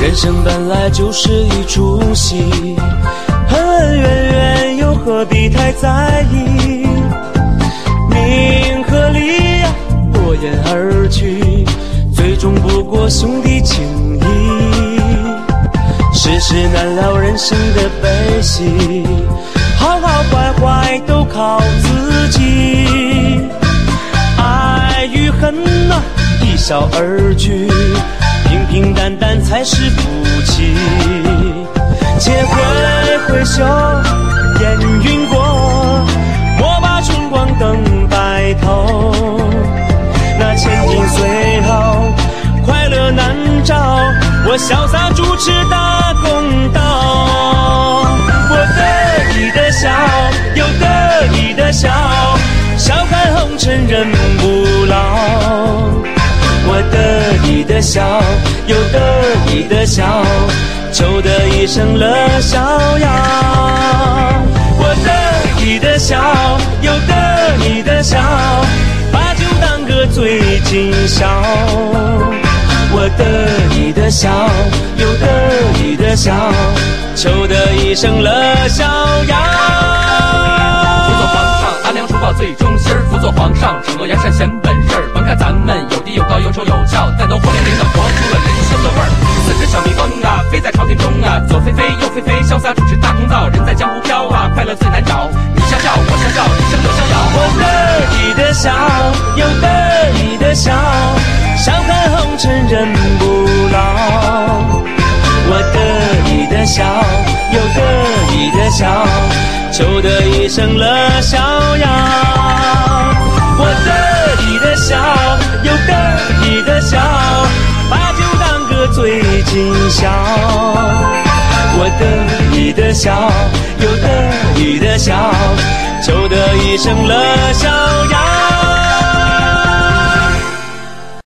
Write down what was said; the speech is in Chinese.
人生本来就是一出戏，恩恩怨怨又何必太在意？名和利呀，过眼而去，最终不过兄弟情谊。世事难料人生的悲喜，好好坏坏都靠自己。爱与恨啊，一笑而去，平平淡淡才是福气。且挥挥袖，烟云过，莫把春光等白头。那千金随后，快乐难找，我潇洒主持大公道。我得意的笑，又得意的笑，笑看红尘人不老。我得意的笑，又得意的笑，求得一生乐逍遥。我得意的笑，又得意的笑，把酒当歌醉今宵。我得意的笑，又得意的笑，求得一生乐逍遥。 辅佐皇上，阿良书报最忠心儿；辅佐皇上，惩恶扬善显本事儿。甭看咱们有地有高有丑有俏，但都活灵灵的活出了人生的味儿。四只小蜜蜂啊，飞在朝天中啊，左飞飞右飞飞，潇洒主持大公道。人在江湖飘啊，快乐最难找。你笑笑我笑笑，一生乐逍遥。 我得意的笑，又得意的笑，笑看红尘人不老。我得意的笑，又得意的笑，求得一生乐逍遥。我得意的笑，又得意的笑，把酒当歌醉今宵。我得意的笑，又得意的笑，求得一生乐逍遥。